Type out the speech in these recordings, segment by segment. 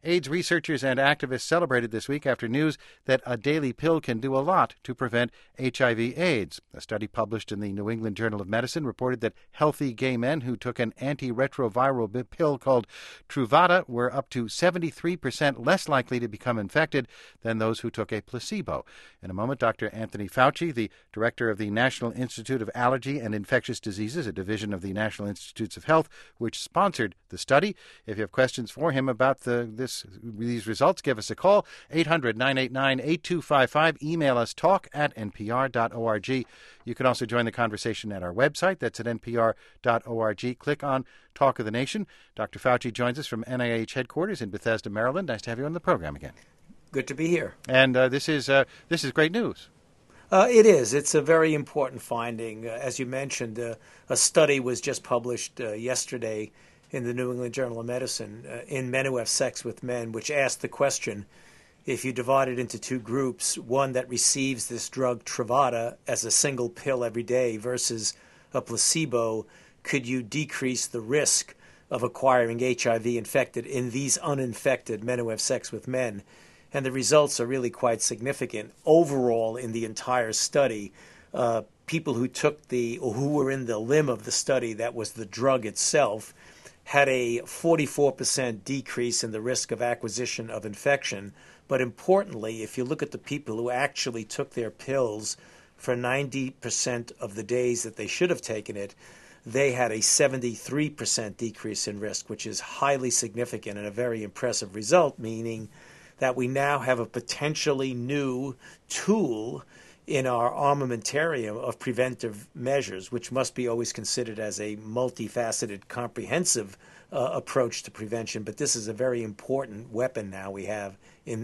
AIDS researchers and activists celebrated this week after news that a daily pill can do a lot to prevent HIV/AIDS. A study published in the New England Journal of Medicine reported that healthy gay men who took an antiretroviral pill called Truvada were up to 73% less likely to become infected than those who took a placebo. In a moment, Dr. Anthony Fauci, the director of the National Institute of Allergy and Infectious Diseases, a division of the National Institutes of Health, which sponsored the study. If you have questions for him about these results, give us a call, 800-989-8255. Email us talk@npr.org. You can also join the conversation at our website. That's at npr.org. Click on Talk of the Nation. Dr. Fauci joins us from NIH headquarters in Bethesda, Maryland. Nice to have you on the program again. Good to be here. And this is great news. It is. It's a very important finding. As you mentioned, a study was just published yesterday in the New England Journal of Medicine in Men Who Have Sex with Men, which asked the question, if you divide it into two groups, one that receives this drug Truvada as a single pill every day versus a placebo, could you decrease the risk of acquiring HIV infected in these uninfected men who have sex with men? And the results are really quite significant. Overall, in the entire study, people who were in the limb of the study, that was the drug itself, had a 44% decrease in the risk of acquisition of infection. But importantly, if you look at the people who actually took their pills for 90% of the days that they should have taken it, they had a 73% decrease in risk, which is highly significant and a very impressive result, meaning that we now have a potentially new tool in our armamentarium of preventive measures, which must be always considered as a multifaceted, comprehensive approach to prevention. But this is a very important weapon now we have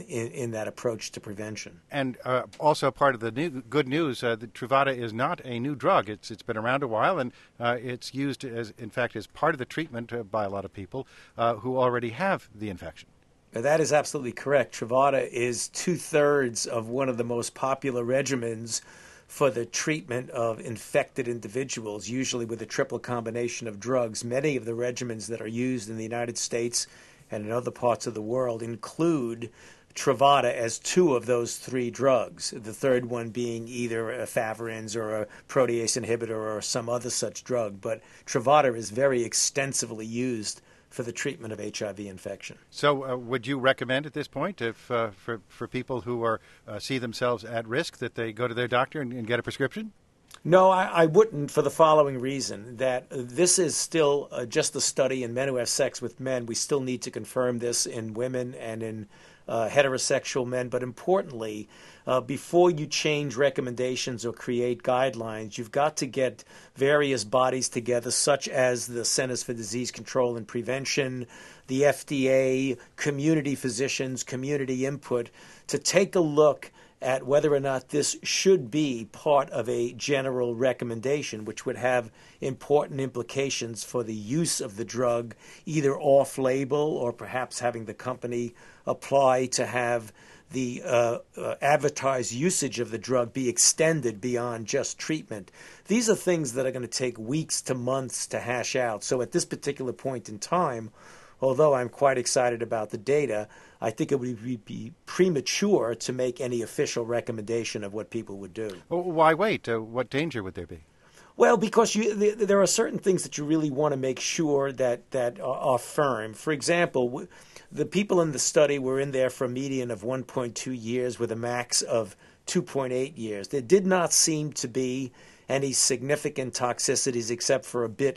in that approach to prevention. And also part of the good news, the Truvada is not a new drug. It's been around a while, and it's used as part of the treatment by a lot of people who already have the infection. That is absolutely correct. Truvada is 2/3 of one of the most popular regimens for the treatment of infected individuals, usually with a triple combination of drugs. Many of the regimens that are used in the United States and in other parts of the world include Truvada as two of those three drugs, the third one being either efavirenz or a protease inhibitor or some other such drug. But Truvada is very extensively used for the treatment of HIV infection. So would you recommend at this point, if for people who see themselves at risk, that they go to their doctor and get a prescription? No, I wouldn't, for the following reason, that this is still just a study in men who have sex with men. We still need to confirm this in women and in heterosexual men. But importantly, before you change recommendations or create guidelines, you've got to get various bodies together, such as the Centers for Disease Control and Prevention, the FDA, community physicians, community input, to take a look at whether or not this should be part of a general recommendation, which would have important implications for the use of the drug, either off-label or perhaps having the company apply to have the advertised usage of the drug be extended beyond just treatment. These are things that are going to take weeks to months to hash out. So at this particular point in time, although I'm quite excited about the data, I think it would be premature to make any official recommendation of what people would do. Well, why wait? What danger would there be? Well, because there are certain things that you really want to make sure that are firm. For example, the people in the study were in there for a median of 1.2 years with a max of 2.8 years. There did not seem to be any significant toxicities except for a bit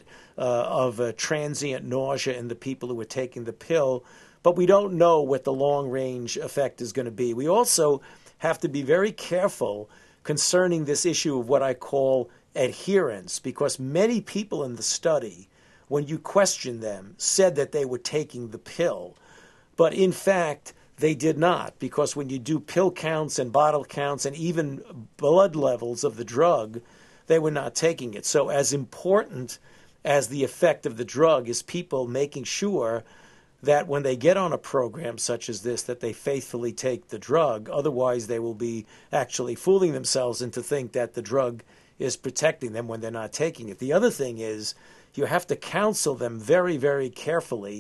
of transient nausea in the people who were taking the pill. But we don't know what the long-range effect is going to be. We also have to be very careful concerning this issue of what I call adherence, because many people in the study, when you question them, said that they were taking the pill. But in fact, they did not, because when you do pill counts and bottle counts and even blood levels of the drug, they were not taking it. So as important as the effect of the drug is people making sure that when they get on a program such as this, that they faithfully take the drug. Otherwise, they will be actually fooling themselves into think that the drug is protecting them when they're not taking it. The other thing is you have to counsel them very, very carefully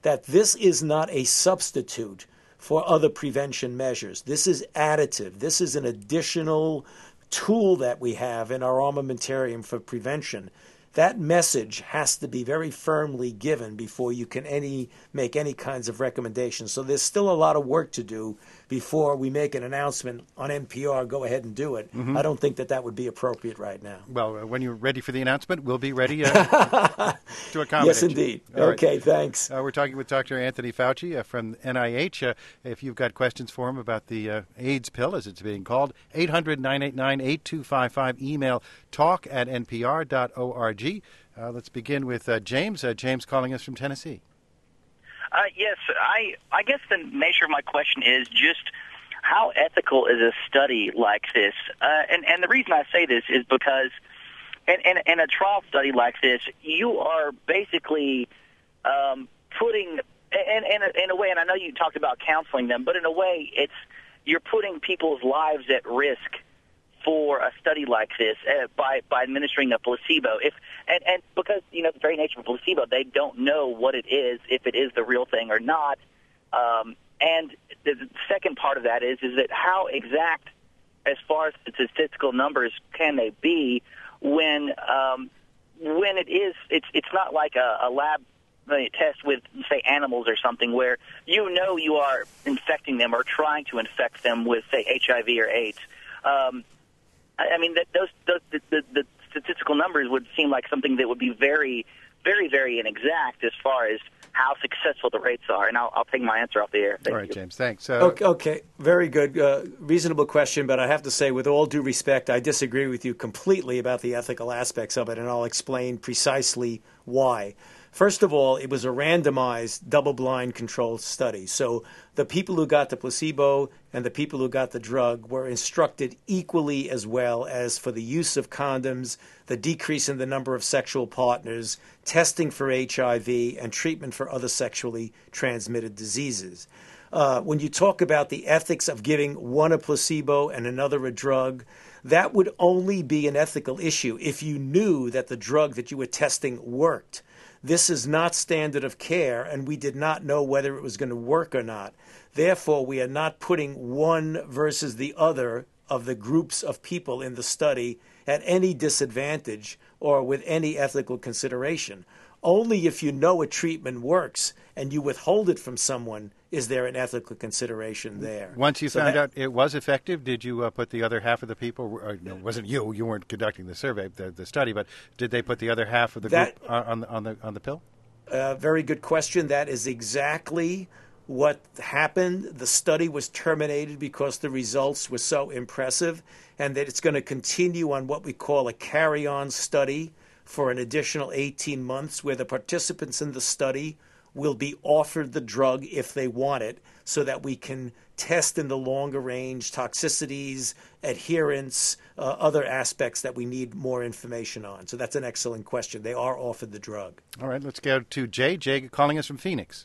that this is not a substitute for other prevention measures. This is additive. This is an additional tool that we have in our armamentarium for prevention. That message has to be very firmly given before you can make any kinds of recommendations. So there's still a lot of work to do before we make an announcement on NPR, go ahead and do it. I don't think that would be appropriate right now. Well, when you're ready for the announcement, we'll be ready to accommodate Yes, indeed. you. Okay, right. Thanks. We're talking with Dr. Anthony Fauci from NIH. If you've got questions for him about the AIDS pill, as it's being called, 800-989-8255. Email talk@npr.org. Let's begin with James. James calling us from Tennessee. Yes, I guess the nature of my question is just how ethical is a study like this? And the reason I say this is because in a trial study like this, you are basically putting, in a way, and I know you talked about counseling them, but in a way, you're putting people's lives at risk for a study like this by administering a placebo. And because, the very nature of a placebo, they don't know what it is, if it is the real thing or not. And the second part of that is that how exact, as far as statistical numbers, can they be when it's not like a lab test with, say, animals or something where you are infecting them or trying to infect them with, say, HIV or AIDS. I mean, the statistical numbers would seem like something that would be very, very, very inexact as far as how successful the rates are. And I'll take my answer off the air. All right, James. Thanks. Okay. Very good. Reasonable question, but I have to say, with all due respect, I disagree with you completely about the ethical aspects of it, and I'll explain precisely why. First of all, it was a randomized, double-blind controlled study. So the people who got the placebo and the people who got the drug were instructed equally, as well as for the use of condoms, the decrease in the number of sexual partners, testing for HIV, and treatment for other sexually transmitted diseases. When you talk about the ethics of giving one a placebo and another a drug, that would only be an ethical issue if you knew that the drug that you were testing worked. This is not standard of care, and we did not know whether it was going to work or not. Therefore, we are not putting one versus the other of the groups of people in the study at any disadvantage or with any ethical consideration. Only if you know a treatment works and you withhold it from someone is there an ethical consideration there. Once you found out it was effective, did you put the other half of the people, or no, it wasn't you weren't conducting the survey, the study, but did they put the other half of the group on the pill? Very good question. That is exactly what happened. The study was terminated because the results were so impressive, and that it's going to continue on what we call a carry-on study for an additional 18 months, where the participants in the study will be offered the drug if they want it, so that we can test in the longer range toxicities, adherence, other aspects that we need more information on. So that's an excellent question. They are offered the drug. All right, let's go to Jay. Jay calling us from Phoenix.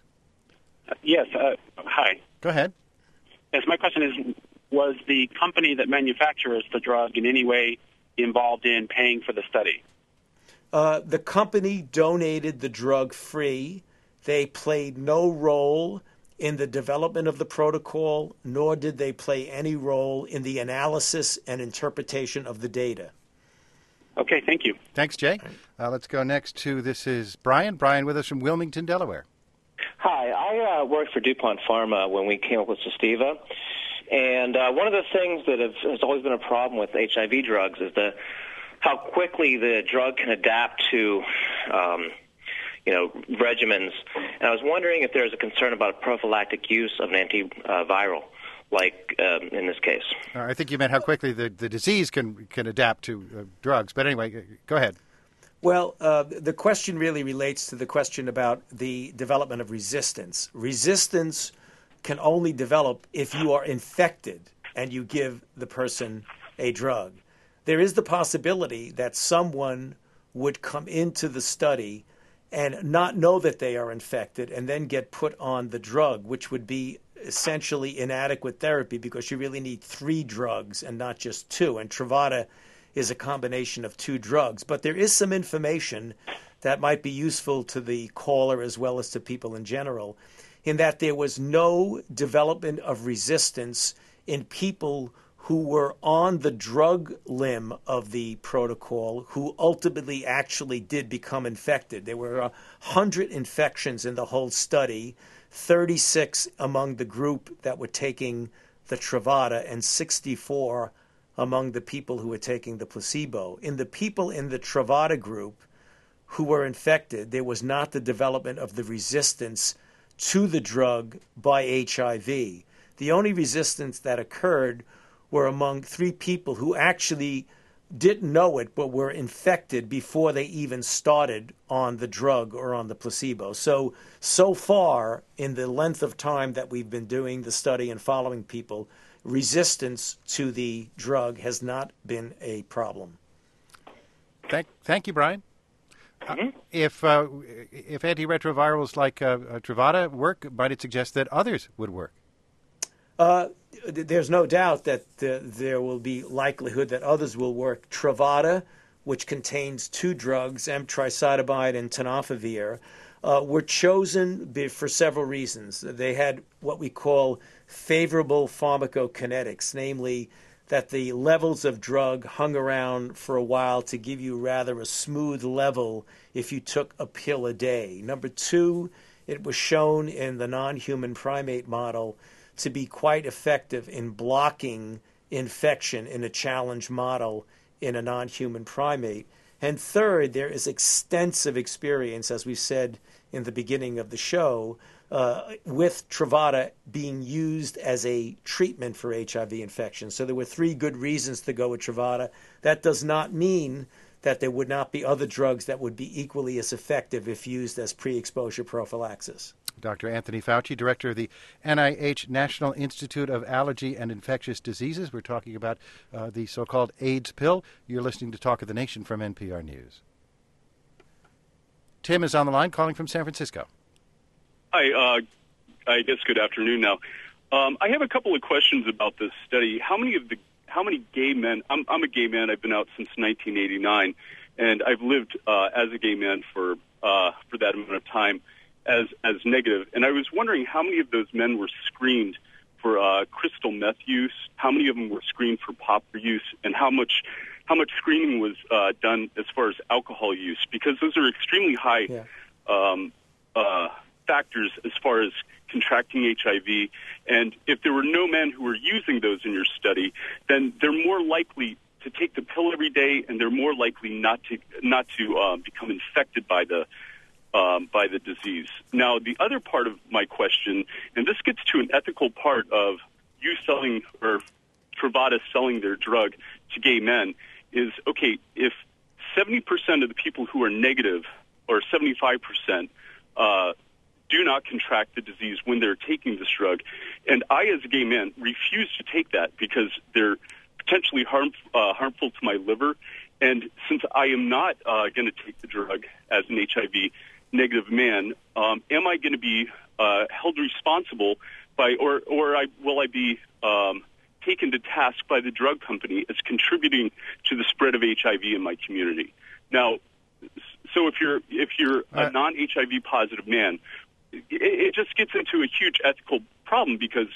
Yes. Hi. Go ahead. Yes, my question is, was the company that manufactures the drug in any way involved in paying for the study? The company donated the drug free. They played no role in the development of the protocol, nor did they play any role in the analysis and interpretation of the data. Okay, thank you. Thanks, Jay. Let's go next to, this is Brian. Brian with us from Wilmington, Delaware. Hi, I worked for DuPont Pharma when we came up with Sustiva. And one of the things that has always been a problem with HIV drugs is how quickly the drug can adapt to regimens. And I was wondering if there's a concern about prophylactic use of an antiviral, like in this case. I think you meant how quickly the disease can adapt to drugs. But anyway, go ahead. Well, the question really relates to the question about the development of resistance. Resistance can only develop if you are infected and you give the person a drug. There is the possibility that someone would come into the study and not know that they are infected and then get put on the drug, which would be essentially inadequate therapy because you really need 3 drugs and not just 2. And Truvada is a combination of 2 drugs. But there is some information that might be useful to the caller as well as to people in general, in that there was no development of resistance in people who were on the drug limb of the protocol who ultimately actually did become infected. There were 100 infections in the whole study, 36 among the group that were taking the Truvada and 64 among the people who were taking the placebo. In the people in the Truvada group who were infected, there was not the development of the resistance to the drug by HIV. The only resistance that occurred were among 3 people who actually didn't know it but were infected before they even started on the drug or on the placebo. So far, in the length of time that we've been doing the study and following people, resistance to the drug has not been a problem. Thank you, Brian. If antiretrovirals like Truvada work, might it suggest that others would work? There's no doubt that there will be likelihood that others will work. Truvada, which contains 2 drugs, emtricitabine and tenofovir, were chosen for several reasons. They had what we call favorable pharmacokinetics, namely that the levels of drug hung around for a while to give you rather a smooth level if you took a pill a day. Number 2, it was shown in the non-human primate model to be quite effective in blocking infection in a challenge model in a non-human primate. And third, there is extensive experience, as we said in the beginning of the show, with Truvada being used as a treatment for HIV infection. So there were 3 good reasons to go with Truvada. That does not mean that there would not be other drugs that would be equally as effective if used as pre-exposure prophylaxis. Dr. Anthony Fauci, director of the NIH National Institute of Allergy and Infectious Diseases. We're talking about the so-called AIDS pill. You're listening to Talk of the Nation from NPR News. Tim is on the line, calling from San Francisco. Hi, I guess good afternoon now. I have a couple of questions about this study. How many gay men? I'm a gay man. I've been out since 1989, and I've lived as a gay man for that amount of time as negative. And I was wondering how many of those men were screened for crystal meth use, how many of them were screened for popper use, and how much screening was done as far as alcohol use, because those are extremely high factors as far as contracting HIV. And if there were no men who were using those in your study, then they're more likely to take the pill every day, and they're more likely not to become infected by the disease. Now, the other part of my question, and this gets to an ethical part of you selling or Truvada selling their drug to gay men, is, okay, if 70% of the people who are negative, or 75%, do not contract the disease when they're taking this drug, and I, as a gay man, refuse to take that because they're potentially harmful to my liver, and since I am not going to take the drug as an HIV negative man, am I going to be held responsible by, or will I be taken to task by the drug company as contributing to the spread of HIV in my community? Now, so if you're a non-HIV positive man, it just gets into a huge ethical problem because.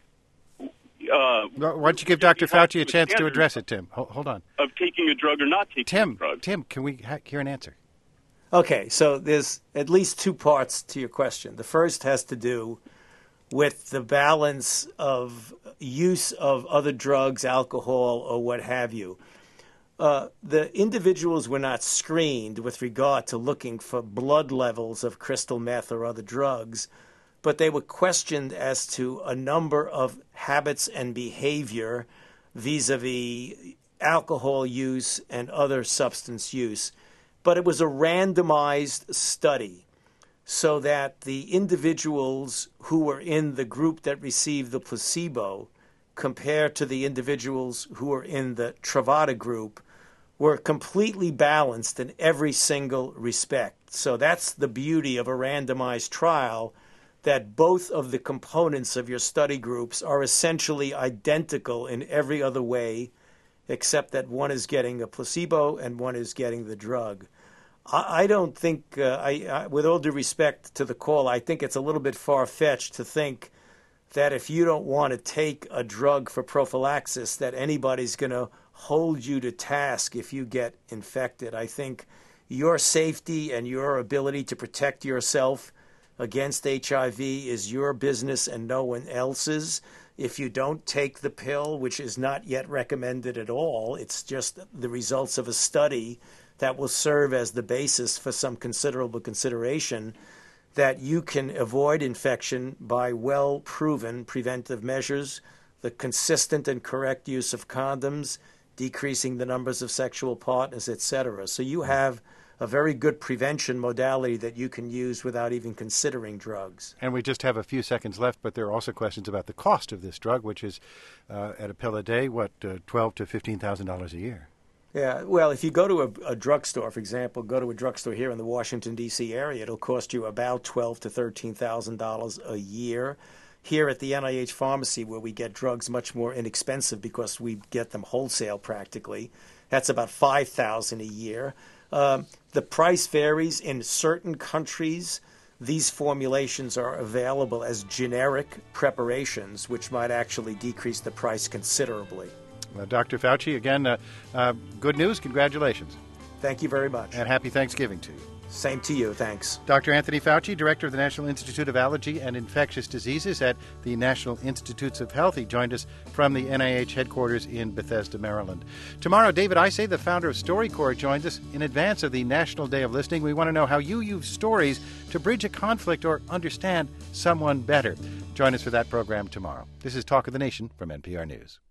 Why don't you give Dr. Fauci a chance to address it, Tim? Hold on. Of taking a drug or not taking a drug. Tim, can we hear an answer? Okay, so there's at least 2 parts to your question. The first has to do with the balance of use of other drugs, alcohol, or what have you. The individuals were not screened with regard to looking for blood levels of crystal meth or other drugs, but they were questioned as to a number of habits and behavior vis-a-vis alcohol use and other substance use. But it was a randomized study so that the individuals who were in the group that received the placebo compared to the individuals who were in the Truvada group were completely balanced in every single respect. So that's the beauty of a randomized trial, that both of the components of your study groups are essentially identical in every other way, except that one is getting a placebo and one is getting the drug. I don't think, with all due respect to the call, I think it's a little bit far-fetched to think that if you don't want to take a drug for prophylaxis, that anybody's going to hold you to task if you get infected. I think your safety and your ability to protect yourself against HIV is your business and no one else's. If you don't take the pill, which is not yet recommended at all, it's just the results of a study that will serve as the basis for some considerable consideration, that you can avoid infection by well-proven preventive measures, the consistent and correct use of condoms, decreasing the numbers of sexual partners, etc. So you have a very good prevention modality that you can use without even considering drugs. And we just have a few seconds left, but there are also questions about the cost of this drug, which is, at a pill a day, $12,000 to $15,000 a year. Yeah, well, if you go to a drugstore, for example, go to a drugstore here in the Washington, D.C. area, it'll cost you about $12,000 to $13,000 a year. Here at the NIH pharmacy, where we get drugs much more inexpensive because we get them wholesale practically, that's about $5,000 a year. The price varies. In certain countries, these formulations are available as generic preparations, which might actually decrease the price considerably. Dr. Fauci, again, good news. Congratulations. Thank you very much. And happy Thanksgiving to you. Same to you. Thanks. Dr. Anthony Fauci, Director of the National Institute of Allergy and Infectious Diseases at the National Institutes of Health. He joined us from the NIH headquarters in Bethesda, Maryland. Tomorrow, David Isay, the founder of StoryCorps, joins us in advance of the National Day of Listening. We want to know how you use stories to bridge a conflict or understand someone better. Join us for that program tomorrow. This is Talk of the Nation from NPR News.